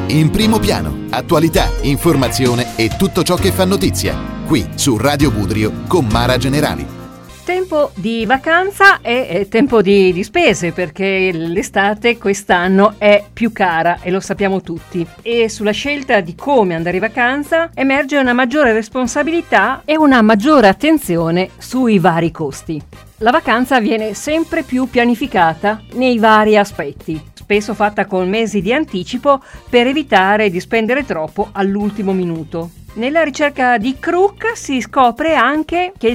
In primo piano, attualità, informazione e tutto ciò che fa notizia. Qui su Radio Budrio con Mara Generali. Tempo di vacanza e tempo di spese, perché l'estate quest'anno è più cara e lo sappiamo tutti. E sulla scelta di come andare in vacanza emerge una maggiore responsabilità e una maggiore attenzione sui vari costi. La vacanza viene sempre più pianificata nei vari aspetti, spesso fatta con mesi di anticipo per evitare di spendere troppo all'ultimo minuto. Nella ricerca di Crook si scopre anche che il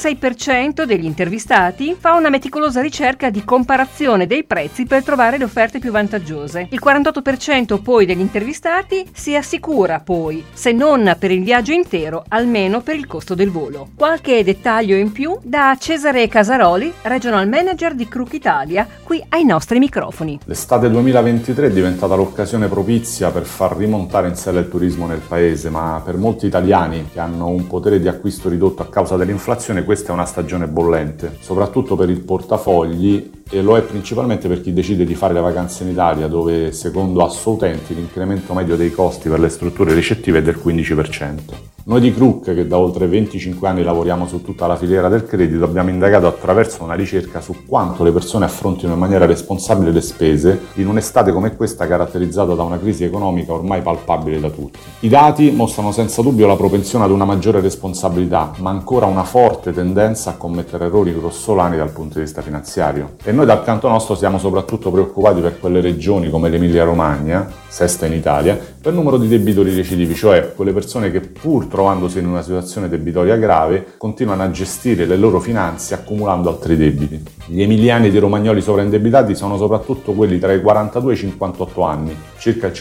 76% degli intervistati fa una meticolosa ricerca di comparazione dei prezzi per trovare le offerte più vantaggiose. Il 48% poi degli intervistati si assicura poi, se non per il viaggio intero, almeno per il costo del volo. Qualche dettaglio in più da Cesare Casaroli, Regional Manager di Crook Italia, qui ai nostri microfoni. L'estate 2023 è diventata l'occasione propizia per far rimontare in sella il turismo nel paese, ma per molti italiani che hanno un potere di acquisto ridotto a causa dell'inflazione questa è una stagione bollente, soprattutto per il portafogli, e lo è principalmente per chi decide di fare le vacanze in Italia, dove secondo Assoutenti l'incremento medio dei costi per le strutture ricettive è del 15%. Noi di Crook, che da oltre 25 anni lavoriamo su tutta la filiera del credito, abbiamo indagato attraverso una ricerca su quanto le persone affrontino in maniera responsabile le spese in un'estate come questa caratterizzata da una crisi economica ormai palpabile da tutti. I dati mostrano senza dubbio la propensione ad una maggiore responsabilità, ma ancora una forte tendenza a commettere errori grossolani dal punto di vista finanziario. E noi dal canto nostro siamo soprattutto preoccupati per quelle regioni come l'Emilia-Romagna, sesta in Italia, per numero di debitori recidivi, cioè quelle persone che pur trovandosi in una situazione debitoria grave continuano a gestire le loro finanze accumulando altri debiti. Gli emiliani ed i romagnoli sovraindebitati sono soprattutto quelli tra i 42 e i 58 anni, circa il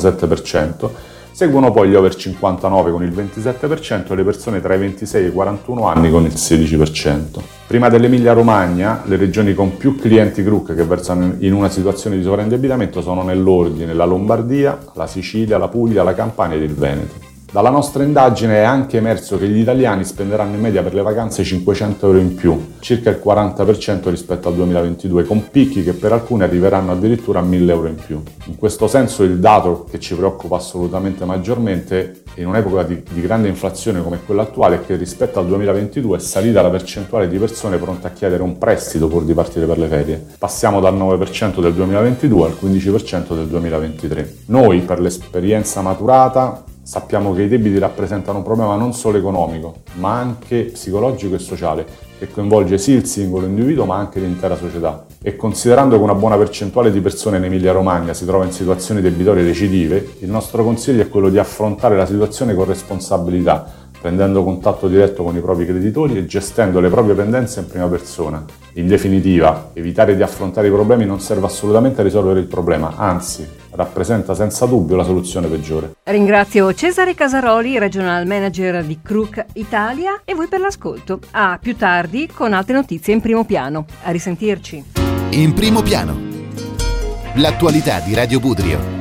57%, seguono poi gli over 59 con il 27% e le persone tra i 26 e i 41 anni con il 16%. Prima dell'Emilia-Romagna, le regioni con più clienti Crook che versano in una situazione di sovraindebitamento sono nell'ordine la Lombardia, la Sicilia, la Puglia, la Campania ed il Veneto. Dalla nostra indagine è anche emerso che gli italiani spenderanno in media per le vacanze 500 euro in più, circa il 40% rispetto al 2022, con picchi che per alcuni arriveranno addirittura a 1000 euro in più. In questo senso il dato che ci preoccupa assolutamente maggiormente in un'epoca di grande inflazione come quella attuale è che rispetto al 2022 è salita la percentuale di persone pronte a chiedere un prestito pur di partire per le ferie. Passiamo dal 9% del 2022 al 15% del 2023. Noi, per l'esperienza maturata, sappiamo che i debiti rappresentano un problema non solo economico, ma anche psicologico e sociale, che coinvolge sì il singolo individuo, ma anche l'intera società. E considerando che una buona percentuale di persone in Emilia-Romagna si trova in situazioni debitorie recidive, il nostro consiglio è quello di affrontare la situazione con responsabilità, prendendo contatto diretto con i propri creditori e gestendo le proprie pendenze in prima persona. In definitiva, evitare di affrontare i problemi non serve assolutamente a risolvere il problema, anzi, rappresenta senza dubbio la soluzione peggiore. Ringrazio Cesare Casaroli, Regional Manager di Crook Italia, e voi per l'ascolto. A più tardi con altre notizie in primo piano. A risentirci. In primo piano. L'attualità di Radio Budrio.